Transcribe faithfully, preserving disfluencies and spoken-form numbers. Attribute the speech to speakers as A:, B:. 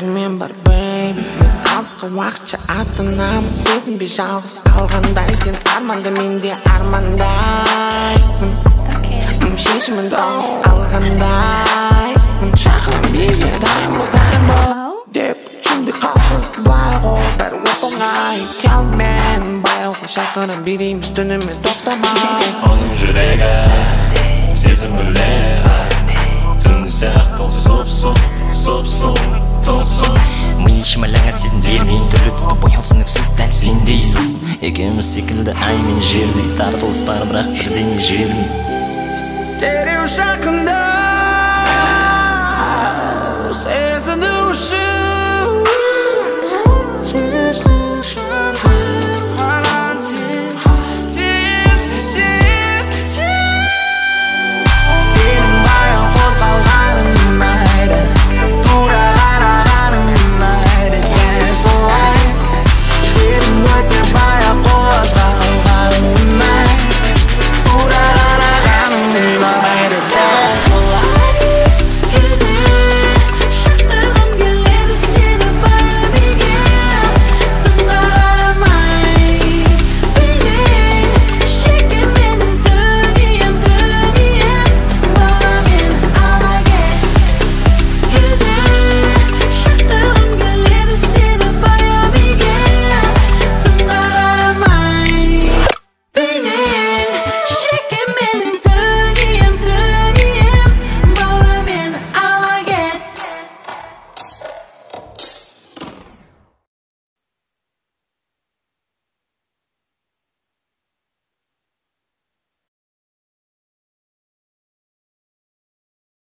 A: мен бар baby мен алысқа уақытша аттанамын сезінбей жалғыз қалғандай сен арманда мен де армандаймын шешімін тауып алғандай шақырам биге дайын бол дайын бол деп түсінбей қалсын былай ғой бәрі оп-оңай ұялмен баяуға шақырам билейміз түнімен тоқтамай
B: оның жүрегі сезім білер түн сияқты ол сұп-сұп сұп-сұп тылсым
C: ми шималаңа сезімдер мен түрлі түсті бояу түсініксіз дәл сендей сосын екеуміз секілді ай мен жердей тартылыс бар бірақ бірдеңе жібермей
A: дереу жақындау сезіну